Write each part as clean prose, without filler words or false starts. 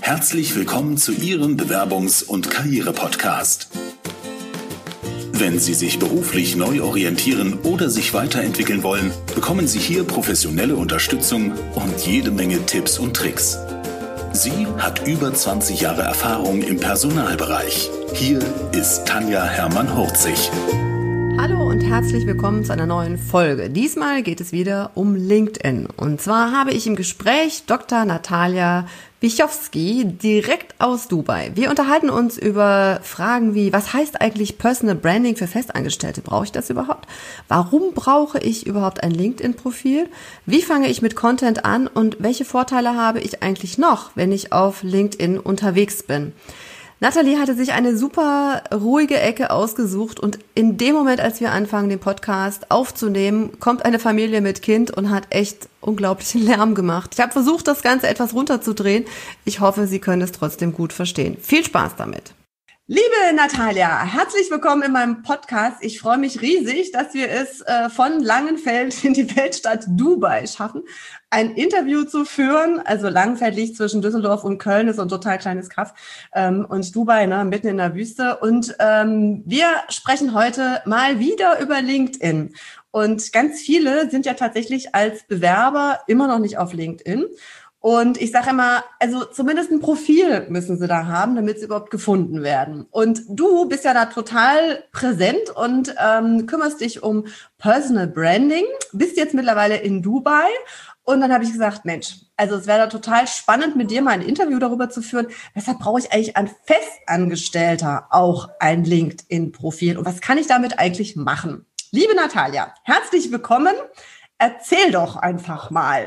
Herzlich willkommen zu Ihrem Bewerbungs- und Karriere-Podcast. Wenn Sie sich beruflich neu orientieren oder sich weiterentwickeln wollen, bekommen Sie hier professionelle Unterstützung und jede Menge Tipps und Tricks. Sie hat über 20 Jahre Erfahrung im Personalbereich. Hier ist Tanja Hermann-Hurzig. Hallo und herzlich willkommen zu einer neuen Folge. Diesmal geht es wieder um LinkedIn. Und zwar habe ich im Gespräch Dr. Natalia Bichowski direkt aus Dubai. Wir unterhalten uns über Fragen wie, was heißt eigentlich Personal Branding für Festangestellte? Brauche ich das überhaupt? Warum brauche ich überhaupt ein LinkedIn-Profil? Wie fange ich mit Content an? Und welche Vorteile habe ich eigentlich noch, wenn ich auf LinkedIn unterwegs bin? Nathalie hatte sich eine super ruhige Ecke ausgesucht und in dem Moment, als wir anfangen, den Podcast aufzunehmen, kommt eine Familie mit Kind und hat echt unglaublichen Lärm gemacht. Ich habe versucht, das Ganze etwas runterzudrehen. Ich hoffe, Sie können es trotzdem gut verstehen. Viel Spaß damit. Liebe Natalia, herzlich willkommen in meinem Podcast. Ich freue mich riesig, dass wir es von Langenfeld in die Weltstadt Dubai schaffen, ein Interview zu führen. Also Langenfeld liegt zwischen Düsseldorf und Köln, ist so ein total kleines Kaff. Und Dubai, mitten in der Wüste. Und wir sprechen heute mal wieder über LinkedIn. Und ganz viele sind ja tatsächlich als Bewerber immer noch nicht auf LinkedIn. Und ich sage immer, also zumindest ein Profil müssen sie da haben, damit sie überhaupt gefunden werden. Und du bist ja da total präsent und kümmerst dich um Personal Branding, bist jetzt mittlerweile in Dubai. Und dann habe ich gesagt, Mensch, also es wäre da total spannend, mit dir mal ein Interview darüber zu führen. Weshalb brauche ich eigentlich als Festangestellter auch ein LinkedIn-Profil? Und was kann ich damit eigentlich machen? Liebe Natalia, herzlich willkommen. Erzähl doch einfach mal.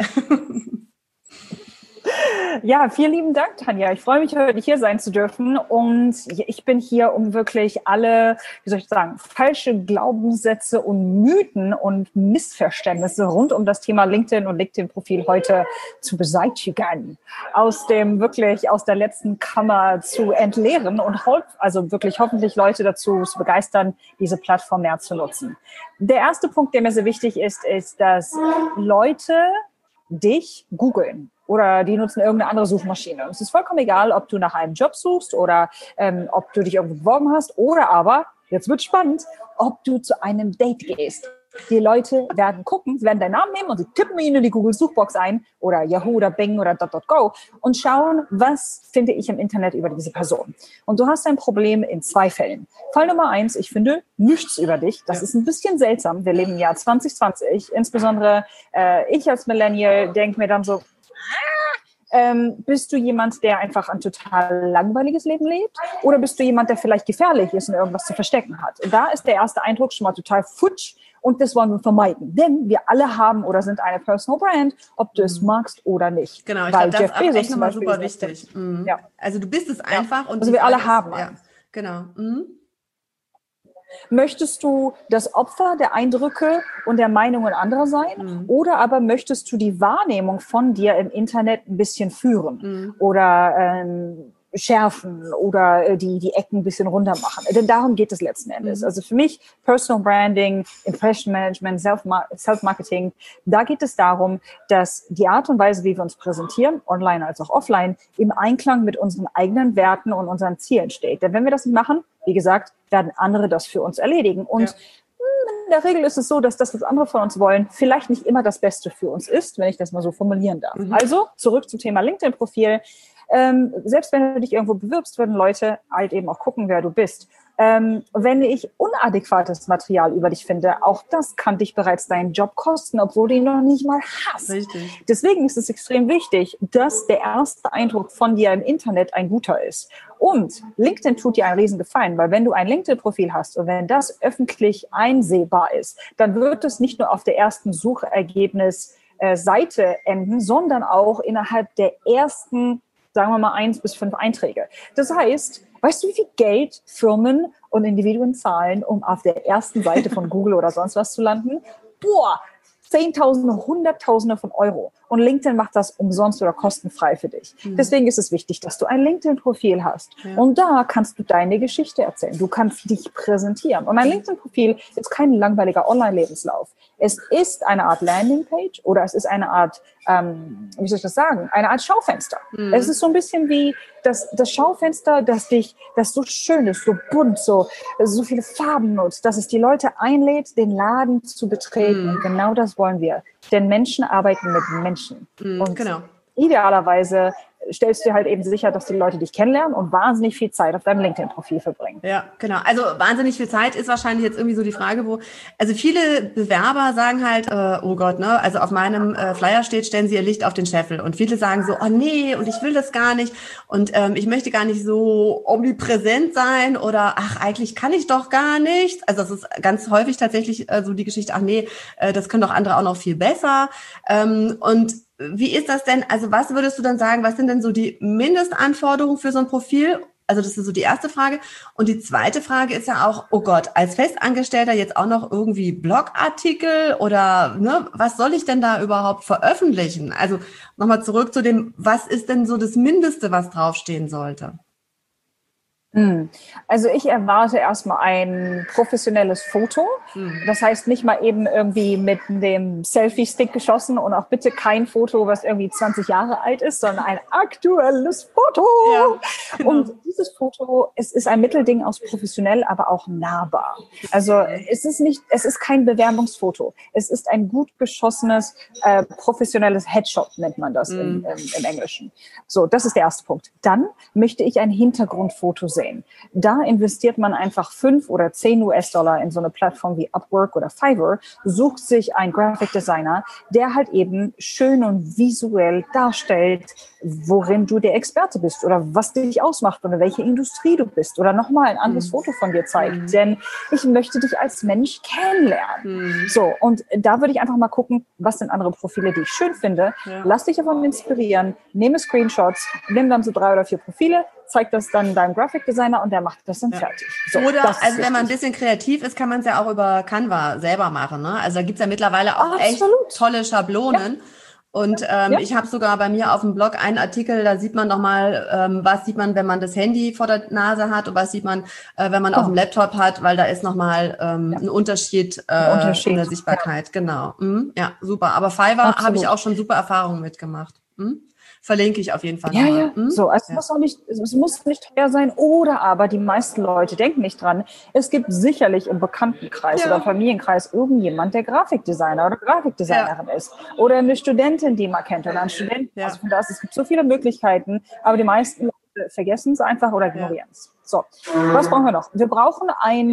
Ja, vielen lieben Dank, Tanja. Ich freue mich, heute hier sein zu dürfen. Und ich bin hier, um wirklich alle, wie soll ich sagen, falsche Glaubenssätze und Mythen und Missverständnisse rund um das Thema LinkedIn und LinkedIn-Profil heute zu beseitigen. Aus der letzten Kammer zu entleeren und also wirklich hoffentlich Leute dazu zu begeistern, diese Plattform mehr zu nutzen. Der erste Punkt, der mir sehr wichtig ist, dass Leute dich googeln. Oder die nutzen irgendeine andere Suchmaschine. Und es ist vollkommen egal, ob du nach einem Job suchst oder ob du dich irgendwo beworben hast oder aber, jetzt wird spannend, ob du zu einem Date gehst. Die Leute werden gucken, sie werden deinen Namen nehmen und sie tippen ihn in die Google-Suchbox ein oder Yahoo oder Bing oder .go und schauen, was finde ich im Internet über diese Person. Und du hast ein Problem in 2 Fällen. Fall Nummer 1, ich finde nichts über dich. Das ist ein bisschen seltsam. Wir leben im Jahr 2020. Insbesondere ich als Millennial denke mir dann so, bist du jemand, der einfach ein total langweiliges Leben lebt? Oder bist du jemand, der vielleicht gefährlich ist und irgendwas zu verstecken hat? Und da ist der erste Eindruck schon mal total futsch und das wollen wir vermeiden. Denn wir alle haben oder sind eine Personal Brand, ob du es magst oder nicht. Genau, ich glaube, das ist auch echt nochmal super wichtig. Ja. Also du bist es einfach. Ja. Und also wir alle haben ja, genau. Möchtest du das Opfer der Eindrücke und der Meinungen anderer sein? Oder aber möchtest du die Wahrnehmung von dir im Internet ein bisschen führen? Oder schärfen oder die Ecken ein bisschen runter machen? Denn darum geht es letzten Endes. Also für mich, Personal Branding, Impression Management, Self-Marketing, da geht es darum, dass die Art und Weise, wie wir uns präsentieren, online als auch offline, im Einklang mit unseren eigenen Werten und unseren Zielen steht. Denn wenn wir das nicht machen, wie gesagt, werden andere das für uns erledigen. Und in der Regel ist es so, dass das, was andere von uns wollen, vielleicht nicht immer das Beste für uns ist, wenn ich das mal so formulieren darf. Also zurück zum Thema LinkedIn-Profil. Selbst wenn du dich irgendwo bewirbst, würden Leute halt eben auch gucken, wer du bist. Wenn ich unadäquates Material über dich finde, auch das kann dich bereits deinen Job kosten, obwohl du ihn noch nicht mal hast. Richtig. Deswegen ist es extrem wichtig, dass der erste Eindruck von dir im Internet ein guter ist. Und LinkedIn tut dir einen riesen Gefallen, weil wenn du ein LinkedIn-Profil hast und wenn das öffentlich einsehbar ist, dann wird es nicht nur auf der ersten Suchergebnis-Seite enden, sondern auch innerhalb der ersten, sagen wir mal 1 bis 5 Einträge. Das heißt, weißt du, wie viel Geld Firmen und Individuen zahlen, um auf der ersten Seite von Google oder sonst was zu landen? Boah, Zehntausende, Hunderttausende von Euro. Und LinkedIn macht das umsonst oder kostenfrei für dich. Deswegen ist es wichtig, dass du ein LinkedIn-Profil hast. Ja. Und da kannst du deine Geschichte erzählen. Du kannst dich präsentieren. Und mein LinkedIn-Profil ist kein langweiliger Online-Lebenslauf. Es ist eine Art Landingpage oder es ist eine Art, wie soll ich das sagen, eine Art Schaufenster. Es ist so ein bisschen wie das Schaufenster, das so schön ist, so bunt, so viele Farben nutzt, dass es die Leute einlädt, den Laden zu betreten. Und genau das wollen wir. Denn Menschen arbeiten mit Menschen. Und idealerweise stellst du dir halt eben sicher, dass die Leute dich kennenlernen und wahnsinnig viel Zeit auf deinem LinkedIn-Profil verbringen. Ja, genau. Also wahnsinnig viel Zeit ist wahrscheinlich jetzt irgendwie so die Frage, also viele Bewerber sagen halt, oh Gott, ne, also auf meinem Flyer steht, stellen Sie Ihr Licht auf den Scheffel. Und viele sagen so, oh nee, und ich will das gar nicht und ich möchte gar nicht so omnipräsent sein oder ach, eigentlich kann ich doch gar nicht. Also das ist ganz häufig tatsächlich so die Geschichte, ach nee, das können doch andere auch noch viel besser. Und wie ist das denn? Also was würdest du dann sagen, was sind denn so die Mindestanforderungen für so ein Profil? Also das ist so die erste Frage. Und die zweite Frage ist ja auch, oh Gott, als Festangestellter jetzt auch noch irgendwie Blogartikel oder ne, was soll ich denn da überhaupt veröffentlichen? Also nochmal zurück zu dem, was ist denn so das Mindeste, was draufstehen sollte? Also ich erwarte erstmal ein professionelles Foto. Das heißt nicht mal eben irgendwie mit dem Selfie-Stick geschossen und auch bitte kein Foto, was irgendwie 20 Jahre alt ist, sondern ein aktuelles Foto. Ja, genau. Und dieses Foto, es ist ein Mittelding aus professionell, aber auch nahbar. Also es ist kein Bewerbungsfoto. Es ist ein gut geschossenes, professionelles Headshot, nennt man das im Englischen. So, das ist der erste Punkt. Dann möchte ich ein Hintergrundfoto sehen. Da investiert man einfach 5 oder 10 US-Dollar in so eine Plattform wie Upwork oder Fiverr, sucht sich einen Graphic Designer, der halt eben schön und visuell darstellt, worin du der Experte bist oder was dich ausmacht oder welche Industrie du bist oder nochmal ein anderes Foto von dir zeigt. Denn ich möchte dich als Mensch kennenlernen. So, und da würde ich einfach mal gucken, was sind andere Profile, die ich schön finde. Ja. Lass dich davon inspirieren, nehme Screenshots, nimm dann so 3 oder 4 Profile, zeig das dann deinem Graphic Designer und der macht das dann fertig. So, oder, also wenn man ein bisschen kreativ ist, kann man es ja auch über Canva selber machen. Ne? Also da gibt's ja mittlerweile auch echt tolle Schablonen. Ja. Und ich habe sogar bei mir auf dem Blog einen Artikel, da sieht man nochmal, was sieht man, wenn man das Handy vor der Nase hat und was sieht man, wenn man auf dem Laptop hat, weil da ist nochmal ein Unterschied in der Sichtbarkeit. Ja. Genau. Ja, super. Aber Fiverr habe ich auch schon super Erfahrungen mitgemacht. Verlinke ich auf jeden Fall nochmal. Ja. So, also es muss nicht teuer sein oder aber die meisten Leute denken nicht dran. Es gibt sicherlich im Bekanntenkreis oder Familienkreis irgendjemand, der Grafikdesigner oder Grafikdesignerin ist oder eine Studentin, die man kennt oder einen Studenten. Also von daher, es gibt so viele Möglichkeiten, aber die meisten Leute vergessen es einfach oder ignorieren es. So, was brauchen wir noch? Wir brauchen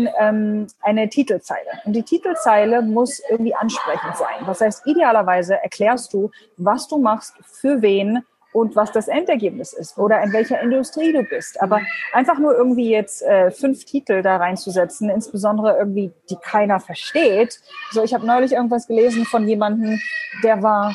eine Titelzeile. Und die Titelzeile muss irgendwie ansprechend sein. Das heißt, idealerweise erklärst du, was du machst, für wen und was das Endergebnis ist oder in welcher Industrie du bist. Aber einfach nur irgendwie jetzt 5 Titel da reinzusetzen, insbesondere irgendwie, die keiner versteht. So, ich habe neulich irgendwas gelesen von jemandem, der war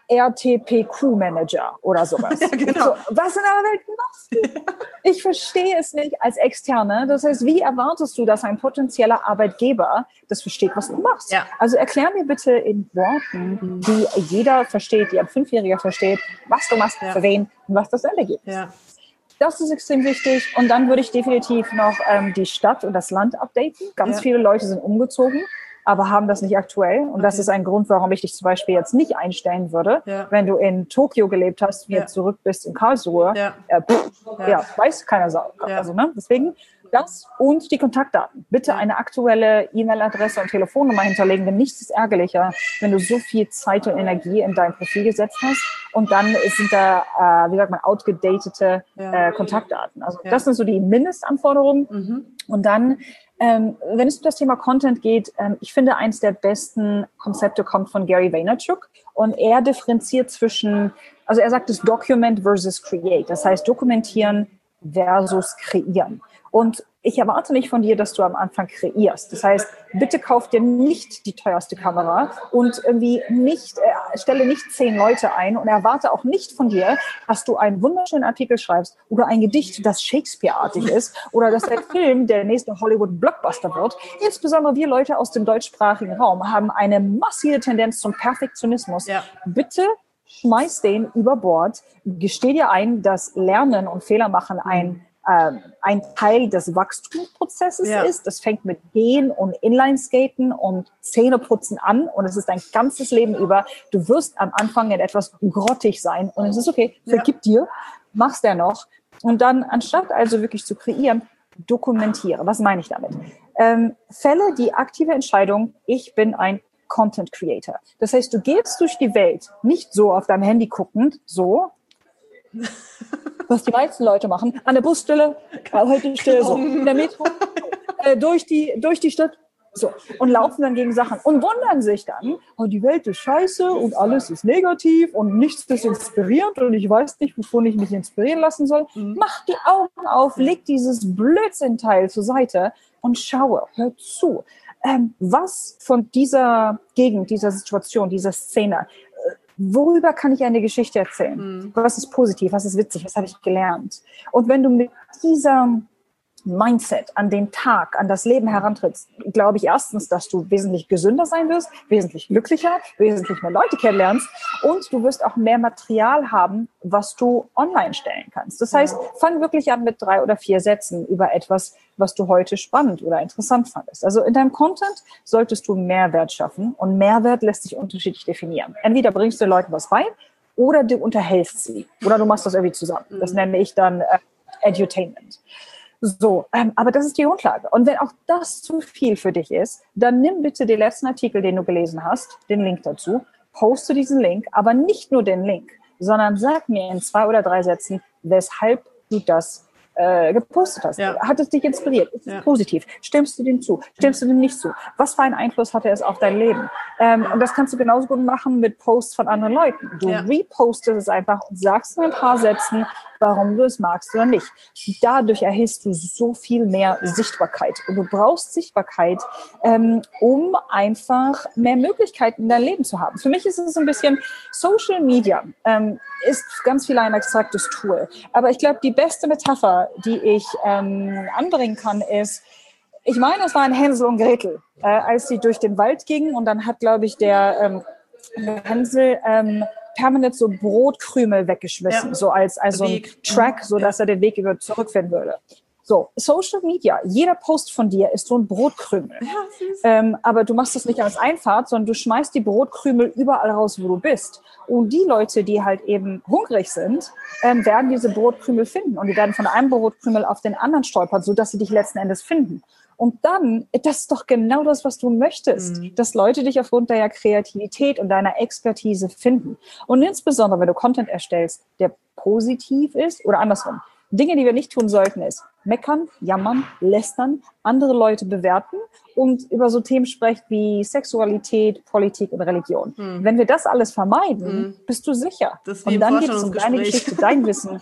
RTPQ-Manager oder sowas. Ja, genau. So, was in aller Welt machst du? Ich verstehe es nicht als Externe. Das heißt, wie erwartest du, dass ein potenzieller Arbeitgeber das versteht, was du machst? Ja. Also erklär mir bitte in Worten, die jeder versteht, die ein 5-Jähriger versteht, was du machst, für wen und was das Endergebnis ist. Ja. Das ist extrem wichtig. Und dann würde ich definitiv noch die Stadt und das Land updaten. Ganz viele Leute sind umgezogen, aber haben das nicht aktuell. Und das ist ein Grund, warum ich dich zum Beispiel jetzt nicht einstellen würde, wenn du in Tokio gelebt hast, jetzt zurück bist in Karlsruhe. Weiß keiner Sau. Also, ne? Deswegen das und die Kontaktdaten. Bitte eine aktuelle E-Mail-Adresse und Telefonnummer hinterlegen, denn nichts ist ärgerlicher, wenn du so viel Zeit und Energie in dein Profil gesetzt hast und dann sind da, outgedatete Kontaktdaten. Also das sind so die Mindestanforderungen. Und dann wenn es um das Thema Content geht, ich finde, eins der besten Konzepte kommt von Gary Vaynerchuk und er differenziert zwischen, also er sagt es Document versus Create, das heißt dokumentieren versus kreieren. Und ich erwarte nicht von dir, dass du am Anfang kreierst. Das heißt, bitte kauf dir nicht die teuerste Kamera und irgendwie nicht, stelle nicht 10 Leute ein und erwarte auch nicht von dir, dass du einen wunderschönen Artikel schreibst oder ein Gedicht, das Shakespeare-artig ist oder dass der Film der nächste Hollywood-Blockbuster wird. Insbesondere wir Leute aus dem deutschsprachigen Raum haben eine massive Tendenz zum Perfektionismus. Ja. Bitte schmeiß den über Bord. Gesteh dir ein, dass Lernen und Fehler machen ein ein Teil des Wachstumsprozesses ist. Das fängt mit Gehen und Inlineskaten und Zähneputzen an und es ist dein ganzes Leben über. Du wirst am Anfang in etwas grottig sein und es ist okay, vergib dir, mach's dennoch. Und dann, anstatt also wirklich zu kreieren, dokumentiere. Was meine ich damit? Fälle die aktive Entscheidung, ich bin ein Content Creator. Das heißt, du gehst durch die Welt, nicht so auf deinem Handy guckend, so, was die meisten Leute machen, an der Busstelle, Haltestelle, so, in der Metro, durch die Stadt, so, und laufen dann gegen Sachen und wundern sich dann, oh, die Welt ist scheiße und alles ist negativ und nichts ist inspirierend und ich weiß nicht, wovon ich mich inspirieren lassen soll. Mach die Augen auf, leg dieses Blödsinnteil zur Seite und schaue, hör zu. Was von dieser Gegend, dieser Situation, dieser Szene, worüber kann ich eine Geschichte erzählen? Was ist positiv, was ist witzig, was habe ich gelernt? Und wenn du mit dieser Mindset an den Tag, an das Leben herantrittst, glaube ich erstens, dass du wesentlich gesünder sein wirst, wesentlich glücklicher, wesentlich mehr Leute kennenlernst und du wirst auch mehr Material haben, was du online stellen kannst. Das heißt, fang wirklich an mit 3 oder 4 Sätzen über etwas, was du heute spannend oder interessant fandest. Also in deinem Content solltedest du Mehrwert schaffen und Mehrwert lässt sich unterschiedlich definieren. Entweder bringst du den Leuten was bei oder du unterhältst sie oder du machst das irgendwie zusammen. Das nenne ich dann Edutainment. So, aber das ist die Grundlage. Und wenn auch das zu viel für dich ist, dann nimm bitte den letzten Artikel, den du gelesen hast, den Link dazu, poste diesen Link, aber nicht nur den Link, sondern sag mir in 2 oder 3 Sätzen, weshalb du das gepostet hast. Ja. Hat es dich inspiriert? Ist es positiv? Stimmst du dem zu? Stimmst du dem nicht zu? Was für einen Einfluss hatte es auf dein Leben? Und das kannst du genauso gut machen mit Posts von anderen Leuten. Du repostest es einfach und sagst in ein paar Sätzen, warum du es magst oder nicht. Dadurch erhältst du so viel mehr Sichtbarkeit. Und du brauchst Sichtbarkeit, um einfach mehr Möglichkeiten in deinem Leben zu haben. Für mich ist es so ein bisschen Social Media, ist ganz viel ein abstraktes Tool. Aber ich glaube, die beste Metapher, die ich anbringen kann, ist, ich meine, es waren Hänsel und Gretel, als sie durch den Wald gingen und dann hat, glaube ich, der Hänsel permanent so Brotkrümel weggeschmissen, so als so ein Track, so dass er den Weg über zurückfinden würde. So, Social Media, jeder Post von dir ist so ein Brotkrümel. Aber du machst das nicht als Einfahrt, sondern du schmeißt die Brotkrümel überall raus, wo du bist. Und die Leute, die halt eben hungrig sind, werden diese Brotkrümel finden. Und die werden von einem Brotkrümel auf den anderen stolpern, sodass sie dich letzten Endes finden. Und dann, das ist doch genau das, was du möchtest, dass Leute dich aufgrund deiner Kreativität und deiner Expertise finden. Und insbesondere, wenn du Content erstellst, der positiv ist oder andersrum. Dinge, die wir nicht tun sollten, ist meckern, jammern, lästern, andere Leute bewerten und über so Themen sprechen wie Sexualität, Politik und Religion. Wenn wir das alles vermeiden, bist du sicher. Und dann geht es um deine Geschichte, dein Wissen.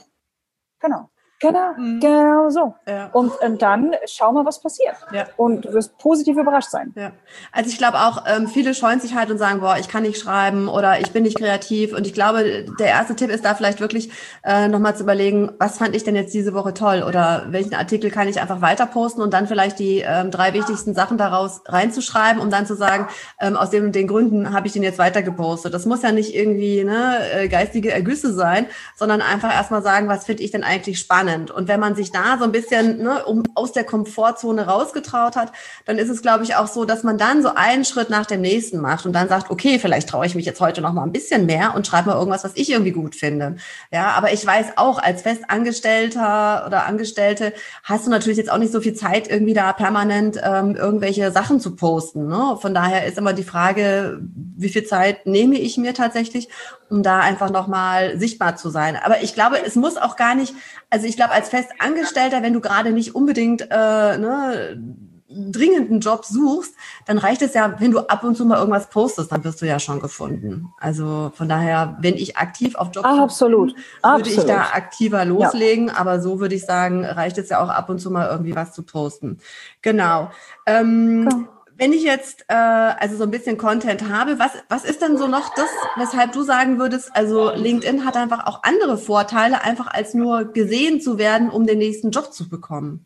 Genau so. Ja. Und dann schau mal, was passiert. Ja. Und du wirst positiv überrascht sein. Ja. Also ich glaube auch, viele scheuen sich halt und sagen, boah, ich kann nicht schreiben oder ich bin nicht kreativ. Und ich glaube, der erste Tipp ist da vielleicht wirklich nochmal zu überlegen, was fand ich denn jetzt diese Woche toll oder welchen Artikel kann ich einfach weiter posten und dann vielleicht die 3 wichtigsten Sachen daraus reinzuschreiben, um dann zu sagen, aus den und den Gründen habe ich den jetzt weiter gepostet. Das muss ja nicht irgendwie geistige Ergüsse sein, sondern einfach erstmal sagen, was finde ich denn eigentlich spannend. Und wenn man sich da so ein bisschen aus der Komfortzone rausgetraut hat, dann ist es, glaube ich, auch so, dass man dann so einen Schritt nach dem nächsten macht und dann sagt, okay, vielleicht traue ich mich jetzt heute noch mal ein bisschen mehr und schreibe mal irgendwas, was ich irgendwie gut finde. Ja, aber ich weiß auch, als Festangestellter oder Angestellte hast du natürlich jetzt auch nicht so viel Zeit, irgendwie da permanent irgendwelche Sachen zu posten. Ne? Von daher ist immer die Frage, wie viel Zeit nehme ich mir tatsächlich, um da einfach nochmal sichtbar zu sein. Aber ich glaube, es muss auch gar nicht, also ich glaube, als Festangestellter, wenn du gerade nicht unbedingt dringenden Job suchst, dann reicht es ja, wenn du ab und zu mal irgendwas postest, dann wirst du ja schon gefunden. Also von daher, wenn ich aktiv auf Job würde ich da aktiver loslegen, aber so würde ich sagen, reicht es ja auch ab und zu mal irgendwie was zu posten. Genau. Wenn ich jetzt also so ein bisschen Content habe, was ist denn so noch das, weshalb du sagen würdest, also LinkedIn hat einfach auch andere Vorteile, einfach als nur gesehen zu werden, um den nächsten Job zu bekommen?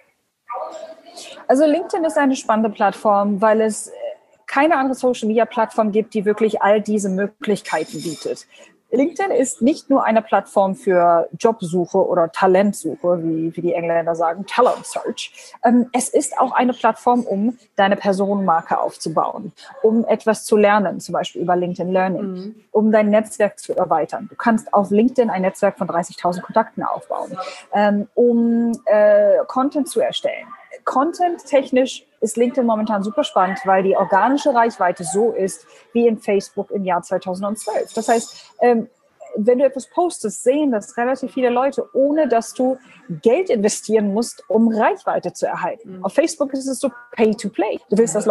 Also LinkedIn ist eine spannende Plattform, weil es keine andere Social-Media-Plattform gibt, die wirklich all diese Möglichkeiten bietet. LinkedIn ist nicht nur eine Plattform für Jobsuche oder Talentsuche, wie die Engländer sagen, Talent Search. Es ist auch eine Plattform, um deine Personenmarke aufzubauen, um etwas zu lernen, zum Beispiel über LinkedIn Learning, um dein Netzwerk zu erweitern. Du kannst auf LinkedIn ein Netzwerk von 30.000 Kontakten aufbauen, um Content zu erstellen. Content-technisch ist LinkedIn momentan super spannend, weil die organische Reichweite so ist wie in Facebook im Jahr 2012. Das heißt, wenn du etwas postest, sehen das relativ viele Leute, ohne dass du Geld investieren musst, um Reichweite zu erhalten. Auf Facebook ist es so Pay-to-Play. Du willst, dass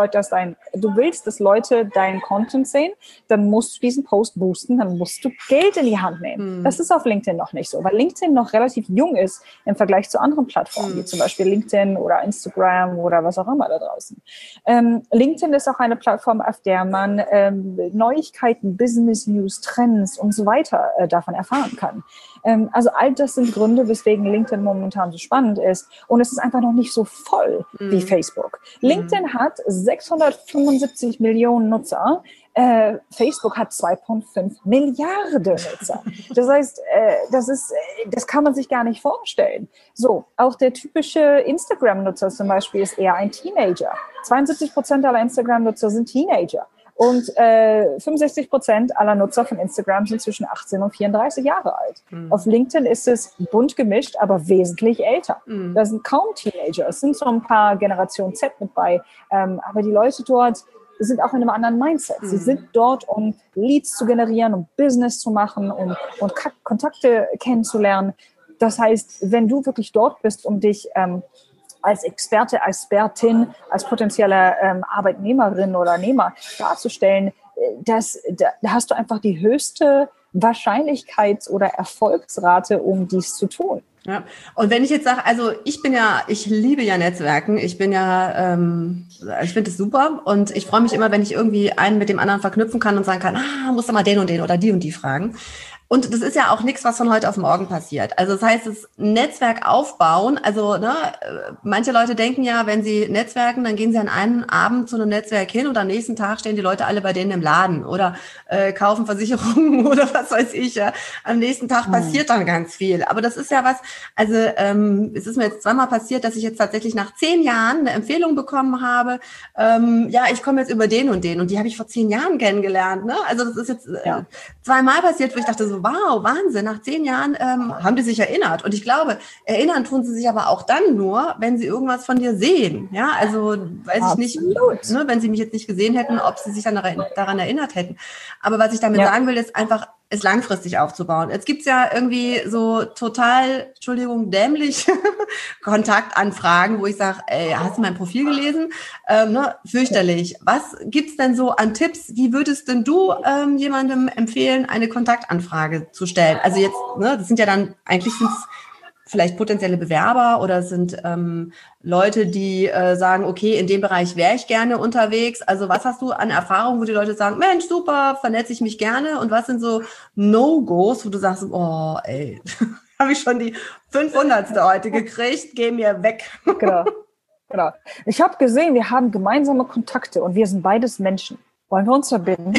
Leute deinen Content sehen, dann musst du diesen Post boosten, dann musst du Geld in die Hand nehmen. Das ist auf LinkedIn noch nicht so, weil LinkedIn noch relativ jung ist im Vergleich zu anderen Plattformen, wie zum Beispiel LinkedIn oder Instagram oder was auch immer da draußen. LinkedIn ist auch eine Plattform, auf der man Neuigkeiten, Business News, Trends und so weiter davon erfahren kann. Also all das sind Gründe, weswegen LinkedIn momentan so spannend ist. Und es ist einfach noch nicht so voll wie Facebook. LinkedIn hat 675 Millionen Nutzer. Facebook hat 2,5 Milliarden Nutzer. Das heißt, das kann man sich gar nicht vorstellen. So, auch der typische Instagram-Nutzer zum Beispiel ist eher ein Teenager. 72% aller Instagram-Nutzer sind Teenager. Und 65% aller Nutzer von Instagram sind zwischen 18 und 34 Jahre alt. Auf LinkedIn ist es bunt gemischt, aber wesentlich älter. Da sind kaum Teenager. Es sind so ein paar Generation Z mit bei. Aber die Leute dort sind auch in einem anderen Mindset. Sie sind dort, um Leads zu generieren, um Business zu machen, um Kontakte kennenzulernen. Das heißt, wenn du wirklich dort bist, um dich als Experte, als Expertin, als potenzielle Arbeitnehmerin oder Nehmer darzustellen, da hast du einfach die höchste Wahrscheinlichkeits- oder Erfolgsrate, um dies zu tun. Ja. Und wenn ich jetzt sage, also ich liebe ja Netzwerken, ich finde es super und ich freue mich immer, wenn ich irgendwie einen mit dem anderen verknüpfen kann und sagen kann, musst du mal den und den oder die fragen. Und das ist ja auch nichts, was von heute auf morgen passiert. Also das heißt, das Netzwerk aufbauen, also manche Leute denken ja, wenn sie netzwerken, dann gehen sie an einem Abend zu einem Netzwerk hin und am nächsten Tag stehen die Leute alle bei denen im Laden oder kaufen Versicherungen oder was weiß ich. Ja. Am nächsten Tag passiert dann ganz viel. Aber das ist ja was, also es ist mir jetzt zweimal passiert, dass ich jetzt tatsächlich nach 10 Jahren eine Empfehlung bekommen habe, ich komme jetzt über den und die habe ich vor 10 Jahren kennengelernt. Ne? Also das ist jetzt zweimal passiert, wo ich dachte so, wow, Wahnsinn, nach 10 Jahren haben die sich erinnert. Und ich glaube, erinnern tun sie sich aber auch dann nur, wenn sie irgendwas von dir sehen. Ja, also weiß ich nicht, ne, wenn sie mich jetzt nicht gesehen hätten, ob sie sich dann daran erinnert hätten. Aber was ich damit sagen will, ist einfach, es langfristig aufzubauen. Jetzt gibt's ja irgendwie so total, dämlich Kontaktanfragen, wo ich sage, hast du mein Profil gelesen? Fürchterlich. Was gibt's denn so an Tipps? Wie würdest denn du jemandem empfehlen, eine Kontaktanfrage zu stellen? Also jetzt, das sind ja dann, eigentlich sind es vielleicht potenzielle Bewerber oder es sind Leute, die sagen, okay, in dem Bereich wäre ich gerne unterwegs. Also was hast du an Erfahrung, wo die Leute sagen, Mensch, super, vernetze ich mich gerne. Und was sind so No-Gos, wo du sagst, habe ich schon die 500. heute gekriegt, geh mir weg. Genau. Ich habe gesehen, wir haben gemeinsame Kontakte und wir sind beides Menschen. Wollen wir uns verbinden?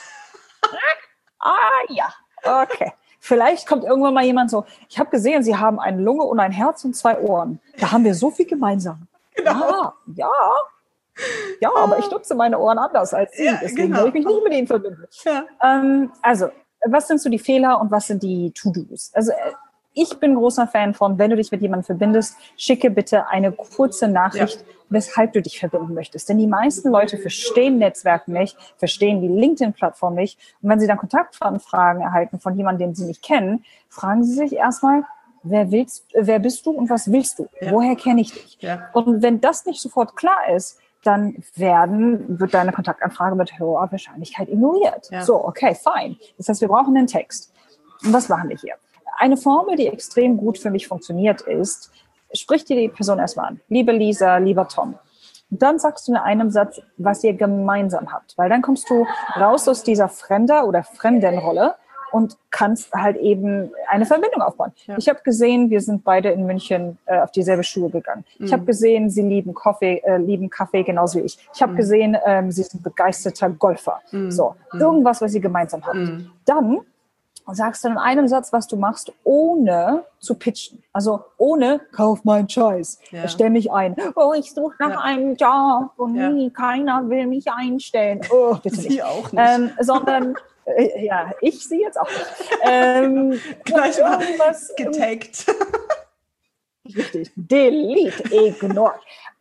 Ja, okay. Vielleicht kommt irgendwann mal jemand so, ich habe gesehen, Sie haben eine Lunge und ein Herz und 2 Ohren. Da haben wir so viel gemeinsam. Genau. Ja, aber ich nutze meine Ohren anders als Sie. Deswegen will ich mich nicht mit Ihnen verbinden. Ja. Also, was sind so die Fehler und was sind die To-Dos? Also, ich bin großer Fan von, wenn du dich mit jemandem verbindest, schicke bitte eine kurze Nachricht, weshalb du dich verbinden möchtest. Denn die meisten Leute verstehen Netzwerken nicht, verstehen die LinkedIn-Plattform nicht. Und wenn sie dann Kontaktanfragen erhalten von jemandem, den sie nicht kennen, fragen sie sich erstmal, wer bist du und was willst du? Ja. Woher kenne ich dich? Ja. Und wenn das nicht sofort klar ist, dann wird deine Kontaktanfrage mit hoher Wahrscheinlichkeit ignoriert. Ja. So, okay, fine. Das heißt, wir brauchen einen Text. Und was machen wir hier? Eine Formel, die extrem gut für mich funktioniert, ist, sprich dir die Person erstmal an. Liebe Lisa, lieber Tom. Und dann sagst du in einem Satz, was ihr gemeinsam habt. Weil dann kommst du raus aus dieser Fremder- oder Fremdenrolle und kannst halt eben eine Verbindung aufbauen. Ja. Ich habe gesehen, wir sind beide in München auf dieselbe Schule gegangen. Ich habe gesehen, Sie lieben Kaffee genauso wie ich. Ich habe gesehen, Sie sind begeisterter Golfer. So, irgendwas, was ihr gemeinsam habt. Dann und sagst dann in einem Satz, was du machst, ohne zu pitchen. Also ohne, kauf meinen Scheiß, stell mich ein. Oh, ich suche nach einem Job und keiner will mich einstellen. Oh, bitte nicht. Sie auch nicht. Sondern, ich sie jetzt auch nicht. Gleich mal getaggt. Richtig, delete, ignore.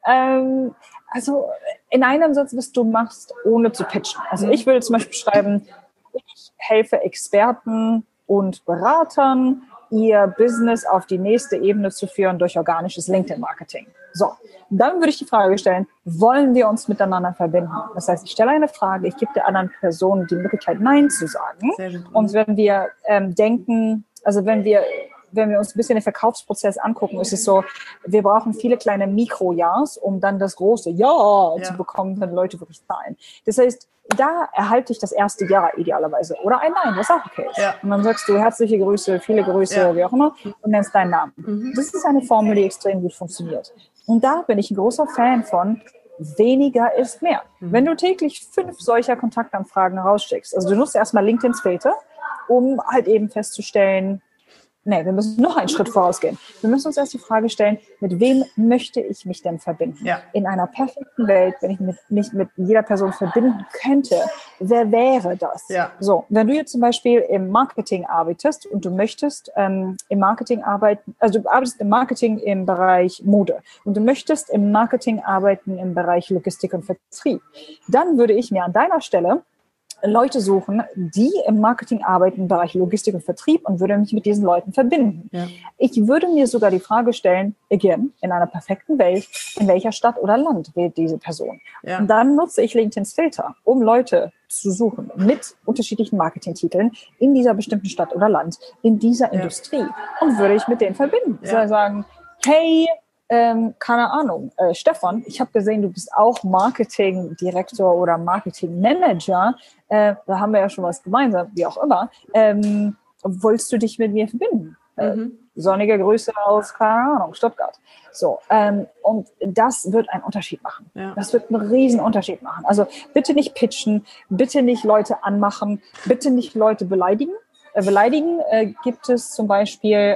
Also in einem Satz, was du machst, ohne zu pitchen. Also ich würde zum Beispiel schreiben, ich helfe Experten und Beratern, ihr Business auf die nächste Ebene zu führen durch organisches LinkedIn-Marketing. So, dann würde ich die Frage stellen, wollen wir uns miteinander verbinden? Das heißt, ich stelle eine Frage, ich gebe der anderen Person die Möglichkeit, Nein zu sagen. Und wenn wir denken, also wenn wir uns ein bisschen den Verkaufsprozess angucken, ist es so, wir brauchen viele kleine Mikro-Ja's, um dann das große Ja zu bekommen, wenn Leute wirklich zahlen. Das heißt, da erhalte ich das erste Ja idealerweise. Oder ein Nein, was auch okay ist. Ja. Und dann sagst du herzliche Grüße, viele Grüße, wie auch immer, und nennst deinen Namen. Das ist eine Formel, die extrem gut funktioniert. Und da bin ich ein großer Fan von, weniger ist mehr. Wenn du täglich 5 solcher Kontaktanfragen rausschickst, also du nutzt erstmal LinkedIn's Filter, um halt eben festzustellen, wir müssen noch einen Schritt vorausgehen. Wir müssen uns erst die Frage stellen, mit wem möchte ich mich denn verbinden? Ja. In einer perfekten Welt, wenn ich mich mit jeder Person verbinden könnte, wer wäre das? Ja. So, wenn du jetzt zum Beispiel im Marketing arbeitest und du möchtest im Marketing arbeiten, also du arbeitest im Marketing im Bereich Mode und du möchtest im Marketing arbeiten im Bereich Logistik und Vertrieb, dann würde ich mir an deiner Stelle Leute suchen, die im Marketing arbeiten im Bereich Logistik und Vertrieb und würde mich mit diesen Leuten verbinden. Ja. Ich würde mir sogar die Frage stellen, again, in einer perfekten Welt, in welcher Stadt oder Land wählt diese Person? Ja. Und dann nutze ich LinkedIn's Filter, um Leute zu suchen mit unterschiedlichen Marketingtiteln in dieser bestimmten Stadt oder Land, in dieser Industrie und würde ich mit denen verbinden. Ja. Sagen, hey, keine Ahnung, Stefan, ich habe gesehen, du bist auch Marketingdirektor oder Marketingmanager. Da haben wir ja schon was gemeinsam, wie auch immer. Wolltest du dich mit mir verbinden? Sonnige Grüße aus, keine Ahnung, Stuttgart. So, und das wird einen Unterschied machen. Ja. Das wird einen riesen Unterschied machen. Also bitte nicht pitchen, bitte nicht Leute anmachen, bitte nicht Leute beleidigen. Beleidigen gibt es zum Beispiel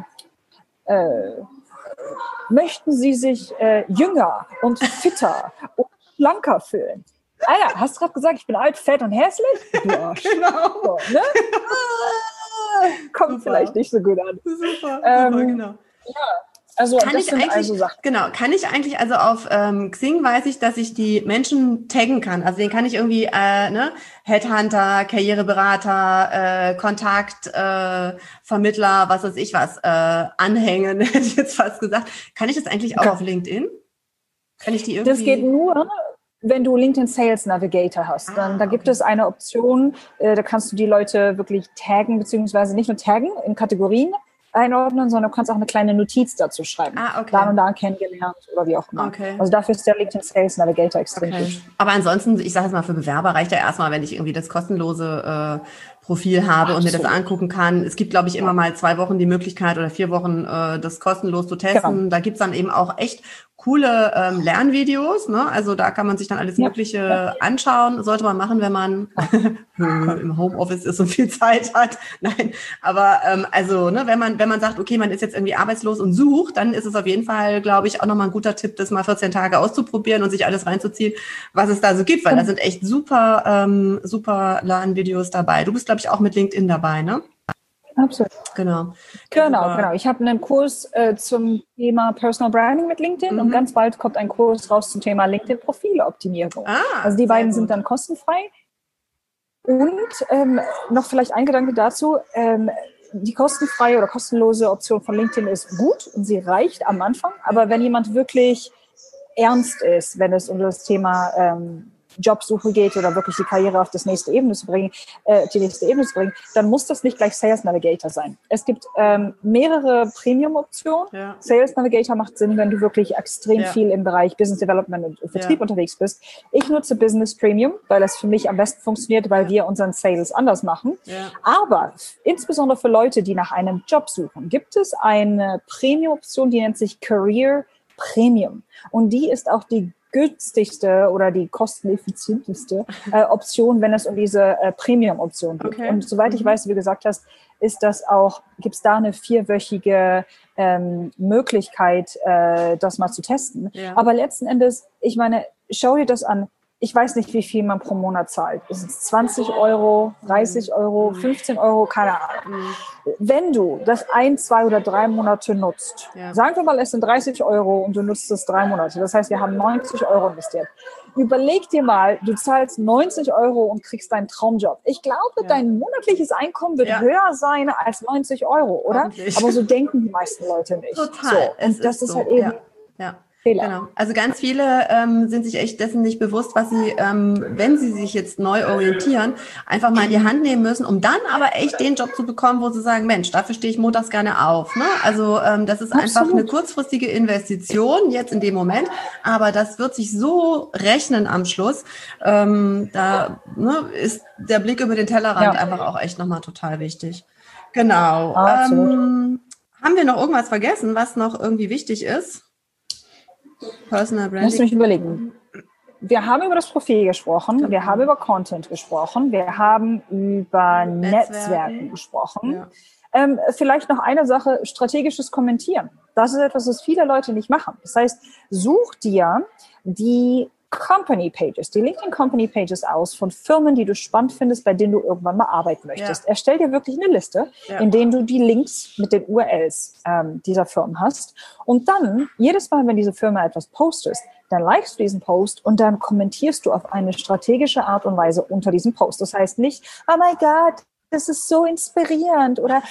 möchten Sie sich jünger und fitter und schlanker fühlen? Ah ja, hast du gerade gesagt, ich bin alt, fett und hässlich? Ja, genau. So, ne? Kommt super. Vielleicht nicht so gut an. Super, genau. Ja. Also kann ich eigentlich, also auf Xing weiß ich, dass ich die Menschen taggen kann. Also den kann ich irgendwie, Headhunter, Karriereberater, Kontakt, Vermittler, was weiß ich was, anhängen, hätte ich jetzt fast gesagt. Kann ich das eigentlich auch auf LinkedIn? Kann ich die irgendwie? Das geht nur, wenn du LinkedIn Sales Navigator hast. Da gibt es eine Option, da kannst du die Leute wirklich taggen, beziehungsweise nicht nur taggen in Kategorien einordnen, sondern du kannst auch eine kleine Notiz dazu schreiben. Da und da kennengelernt oder wie auch immer. Okay. Also dafür ist der LinkedIn Sales Navigator extrem gut. Aber ansonsten, ich sage jetzt mal, für Bewerber reicht ja erstmal, wenn ich irgendwie das kostenlose Profil habe und mir das angucken kann. Es gibt, glaube ich, immer mal 2 Wochen die Möglichkeit oder 4 Wochen das kostenlos zu testen. Genau. Da gibt's dann eben auch echt coole Lernvideos, ne? Also da kann man sich dann alles Mögliche anschauen. Sollte man machen, wenn man im Homeoffice ist und viel Zeit hat. Nein, aber also ne, wenn man sagt, okay, man ist jetzt irgendwie arbeitslos und sucht, dann ist es auf jeden Fall, glaube ich, auch nochmal ein guter Tipp, das mal 14 Tage auszuprobieren und sich alles reinzuziehen, was es da so gibt, weil da sind echt super Lernvideos dabei. Du bist, glaube ich, auch mit LinkedIn dabei, ne? Absolut. Genau. Ich habe einen Kurs zum Thema Personal Branding mit LinkedIn und ganz bald kommt ein Kurs raus zum Thema LinkedIn-Profile-Optimierung. Also die beiden sind dann kostenfrei. Und noch vielleicht ein Gedanke dazu, die kostenfreie oder kostenlose Option von LinkedIn ist gut und sie reicht am Anfang, aber wenn jemand wirklich ernst ist, wenn es um das Thema Jobsuche geht oder wirklich die Karriere auf die nächste Ebene zu bringen, dann muss das nicht gleich Sales Navigator sein. Es gibt mehrere Premium-Optionen. Ja. Sales Navigator macht Sinn, wenn du wirklich extrem viel im Bereich Business Development und Vertrieb unterwegs bist. Ich nutze Business Premium, weil das für mich am besten funktioniert, weil wir unseren Sales anders machen. Ja. Aber insbesondere für Leute, die nach einem Job suchen, gibt es eine Premium-Option, die nennt sich Career Premium. Und die ist auch die günstigste oder die kosteneffizienteste Option, wenn es um diese Premium-Option geht. Okay. Und soweit ich weiß, wie du gesagt hast, gibt es da eine 4-wöchige Möglichkeit, das mal zu testen. Ja. Aber letzten Endes, ich meine, schau dir das an. Ich weiß nicht, wie viel man pro Monat zahlt. Ist es 20 Euro, 30 Euro, 15 Euro, keine Ahnung. Wenn du das 1, 2 oder 3 Monate nutzt, sagen wir mal, es sind 30 Euro und du nutzt es 3 Monate. Das heißt, wir haben 90 Euro investiert. Überleg dir mal, du zahlst 90 Euro und kriegst deinen Traumjob. Ich glaube, dein monatliches Einkommen wird höher sein als 90 Euro, oder? Aber so denken die meisten Leute nicht. Total. So. Und das ist halt eben... Ja. Genau. Also ganz viele sind sich echt dessen nicht bewusst, was sie, wenn sie sich jetzt neu orientieren, einfach mal in die Hand nehmen müssen, um dann aber echt den Job zu bekommen, wo sie sagen, Mensch, dafür stehe ich montags gerne auf. Ne? Also das ist einfach eine kurzfristige Investition jetzt in dem Moment, aber das wird sich so rechnen am Schluss. Ist der Blick über den Tellerrand einfach auch echt nochmal total wichtig. Genau. Haben wir noch irgendwas vergessen, was noch irgendwie wichtig ist? Personal Branding. Lass mich überlegen. Wir haben über das Profil gesprochen, wir haben über Content gesprochen, wir haben über Netzwerken gesprochen. Ja. Vielleicht noch eine Sache, strategisches Kommentieren. Das ist etwas, was viele Leute nicht machen. Das heißt, such dir die Company Pages, die LinkedIn Company Pages aus von Firmen, die du spannend findest, bei denen du irgendwann mal arbeiten möchtest. Ja. Erstell dir wirklich eine Liste, in denen du die Links mit den URLs dieser Firmen hast. Und dann, jedes Mal, wenn diese Firma etwas postest, dann likest du diesen Post und dann kommentierst du auf eine strategische Art und Weise unter diesem Post. Das heißt nicht, oh mein Gott, das ist so inspirierend oder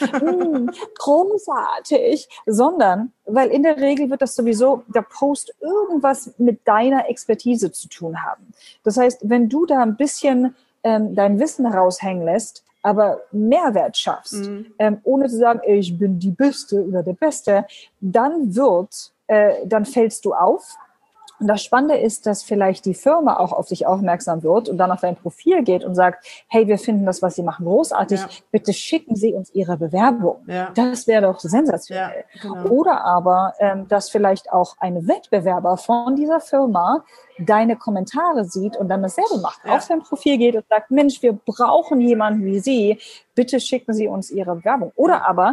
großartig, sondern, weil in der Regel wird das sowieso, der Post irgendwas mit deiner Expertise zu tun haben. Das heißt, wenn du da ein bisschen dein Wissen raushängen lässt, aber Mehrwert schaffst, ohne zu sagen, ich bin die Beste oder der Beste, dann fällst du auf. Und das Spannende ist, dass vielleicht die Firma auch auf dich aufmerksam wird und dann auf dein Profil geht und sagt, hey, wir finden das, was Sie machen, großartig. Ja. Bitte schicken Sie uns Ihre Bewerbung. Ja. Das wäre doch sensationell. Ja, genau. Oder aber, dass vielleicht auch ein Wettbewerber von dieser Firma deine Kommentare sieht und dann dasselbe macht, auf sein Profil geht und sagt, Mensch, wir brauchen jemanden wie Sie. Bitte schicken Sie uns Ihre Bewerbung. Oder aber,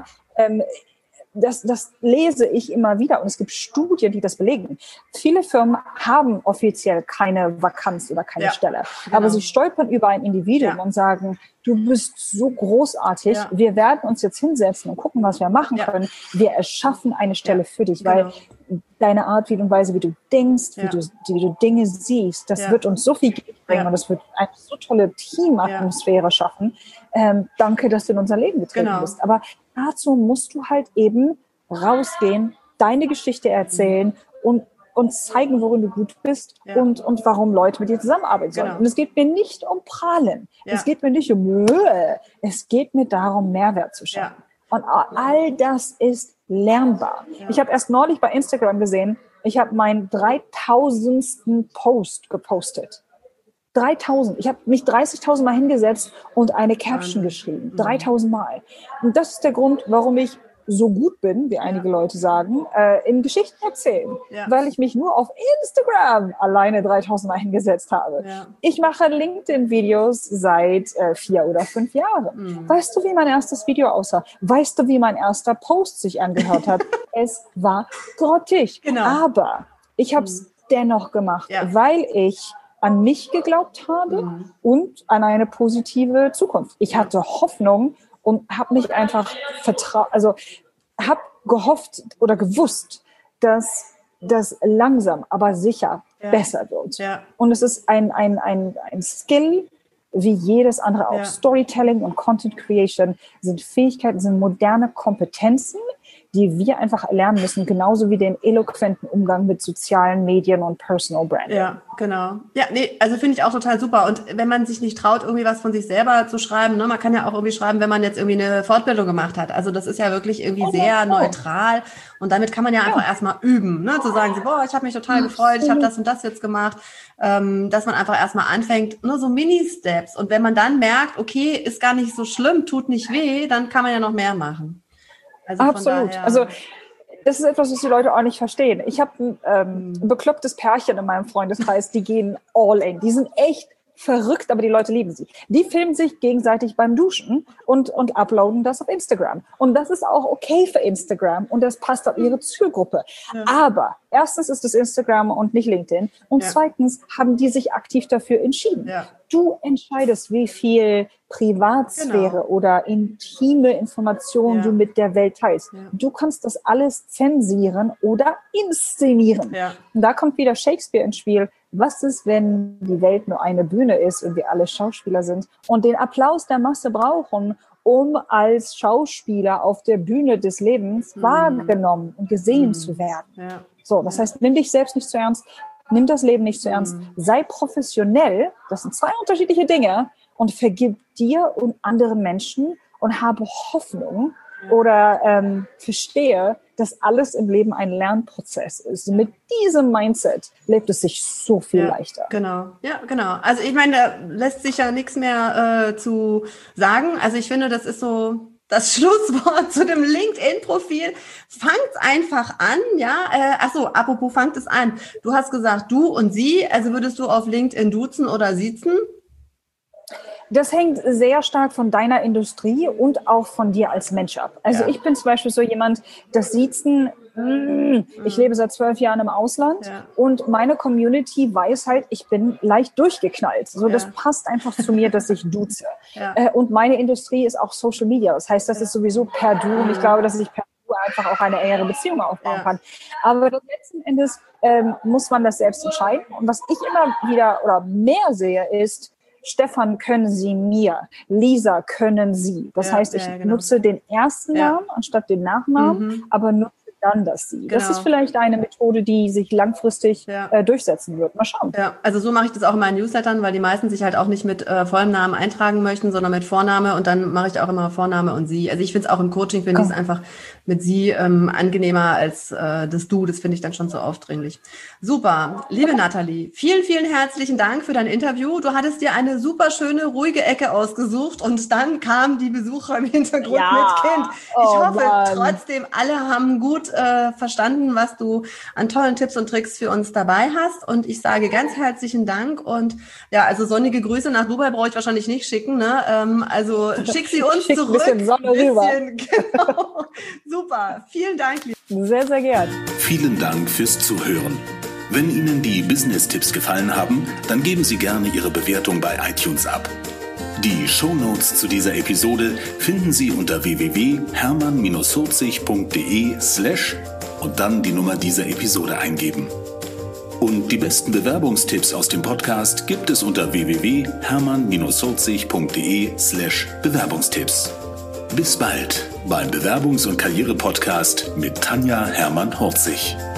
das lese ich immer wieder und es gibt Studien, die das belegen. Viele Firmen haben offiziell keine Vakanz oder keine Stelle, aber sie stolpern über ein Individuum und sagen, du bist so großartig, wir werden uns jetzt hinsetzen und gucken, was wir machen können. Wir erschaffen eine Stelle für dich, weil deine Art und Weise, wie du denkst, wie du Dinge siehst, das wird uns so viel Geld bringen und das wird eine so tolle Teamatmosphäre schaffen. Danke, dass du in unser Leben getreten bist. Aber dazu musst du halt eben rausgehen, deine Geschichte erzählen und zeigen, worin du gut bist und warum Leute mit dir zusammenarbeiten sollen. Genau. Und es geht mir nicht um Prahlen. Es geht mir nicht um es geht mir darum, Mehrwert zu schaffen. Und all das ist lernbar. Ich habe erst neulich bei Instagram gesehen, ich habe meinen 3000. Post gepostet. 3000. Ich habe mich 30.000 Mal hingesetzt und eine Caption geschrieben. 3000 Mal. Und das ist der Grund, warum ich so gut bin, wie einige Leute sagen, in Geschichten erzählen. Weil ich mich nur auf Instagram alleine 3000 Mal hingesetzt habe. Ich mache LinkedIn-Videos seit 4 oder 5 Jahren. Weißt du, wie mein erstes Video aussah? Weißt du, wie mein erster Post sich angehört hat? Es war grottig. Genau. Aber ich habe es dennoch gemacht, weil ich an mich geglaubt habe und an eine positive Zukunft. Ich hatte Hoffnung und habe mich einfach habe gehofft oder gewusst, dass das langsam, aber sicher besser wird. Ja. Und es ist ein Skill, wie jedes andere auch. Storytelling und Content Creation sind Fähigkeiten, sind moderne Kompetenzen, die wir einfach lernen müssen, genauso wie den eloquenten Umgang mit sozialen Medien und Personal Branding. Ja, genau. Ja, nee, also finde ich auch total super. Und wenn man sich nicht traut, irgendwie was von sich selber zu schreiben, ne, man kann ja auch irgendwie schreiben, wenn man jetzt irgendwie eine Fortbildung gemacht hat. Also das ist ja wirklich irgendwie sehr neutral. Und damit kann man ja einfach erstmal üben, ne, zu sagen, so, boah, ich habe mich total gefreut, ich habe das und das jetzt gemacht, dass man einfach erstmal anfängt, nur so Mini-Steps. Und wenn man dann merkt, okay, ist gar nicht so schlimm, tut nicht weh, dann kann man ja noch mehr machen. Also absolut. Daher, also das ist etwas, was die Leute auch nicht verstehen. Ich habe ein beklopptes Pärchen in meinem Freundeskreis, die gehen all in. Die sind echt verrückt, aber die Leute lieben sie. Die filmen sich gegenseitig beim Duschen und uploaden das auf Instagram. Und das ist auch okay für Instagram und das passt auf ihre Zielgruppe. Ja. Aber erstens ist es Instagram und nicht LinkedIn. Und zweitens haben die sich aktiv dafür entschieden. Ja. Du entscheidest, wie viel Privatsphäre oder intime Informationen du mit der Welt teilst. Ja. Du kannst das alles zensieren oder inszenieren. Ja. Und da kommt wieder Shakespeare ins Spiel. Was ist, wenn die Welt nur eine Bühne ist und wir alle Schauspieler sind und den Applaus der Masse brauchen, um als Schauspieler auf der Bühne des Lebens wahrgenommen und gesehen zu werden? Ja. So, das heißt, nimm dich selbst nicht zu ernst, nimm das Leben nicht zu ernst, sei professionell, das sind zwei unterschiedliche Dinge, und vergib dir und anderen Menschen und habe Hoffnung oder verstehe, dass alles im Leben ein Lernprozess ist. Mit diesem Mindset lebt es sich so viel leichter. Genau, ja, genau. Also ich meine, da lässt sich ja nichts mehr zu sagen. Also ich finde, das ist so das Schlusswort zu dem LinkedIn-Profil. Fangt einfach an, ja. Apropos fangt es an. Du hast gesagt, du und sie, also würdest du auf LinkedIn duzen oder siezen? Das hängt sehr stark von deiner Industrie und auch von dir als Mensch ab. Also ich bin zum Beispiel so jemand, das Siezen, ich lebe seit 12 Jahren im Ausland und meine Community weiß halt, ich bin leicht durchgeknallt. So, das passt einfach zu mir, dass ich duze. Und meine Industrie ist auch Social Media. Das heißt, das ist sowieso per Du und ich glaube, dass ich per Du einfach auch eine engere Beziehung aufbauen kann. Aber letzten Endes muss man das selbst entscheiden. Und was ich immer wieder oder mehr sehe, ist, Stefan, können Sie mir? Lisa, können Sie? Das heißt, ich nutze den ersten Namen anstatt den Nachnamen, aber nutze dann das Sie. Genau. Das ist vielleicht eine Methode, die sich langfristig durchsetzen wird. Mal schauen. Ja, also so mache ich das auch in meinen Newslettern, weil die meisten sich halt auch nicht mit vollem Namen eintragen möchten, sondern mit Vorname, und dann mache ich auch immer Vorname und Sie. Also ich finde es auch im Coaching, finde ich es einfach mit Sie angenehmer als das Du. Das finde ich dann schon so aufdringlich. Super. Liebe Nathalie, vielen, vielen herzlichen Dank für dein Interview. Du hattest dir eine super schöne, ruhige Ecke ausgesucht und dann kamen die Besucher im Hintergrund mit Kind. Ich hoffe trotzdem, alle haben gut verstanden, was du an tollen Tipps und Tricks für uns dabei hast, und ich sage ganz herzlichen Dank, und ja, also sonnige Grüße nach Dubai brauche ich wahrscheinlich nicht schicken, ne? Also schick sie uns zurück. Ein bisschen Sonne rüber. Genau. Super, vielen Dank. Sehr, sehr gern. Vielen Dank fürs Zuhören. Wenn Ihnen die Business-Tipps gefallen haben, dann geben Sie gerne Ihre Bewertung bei iTunes ab. Die Shownotes zu dieser Episode finden Sie unter www.hermann-40.de/ und dann die Nummer dieser Episode eingeben. Und die besten Bewerbungstipps aus dem Podcast gibt es unter www.hermann-40.de/Bewerbungstipps. Bis bald beim Bewerbungs- und Karriere-Podcast mit Tanja Hermann-Horzig.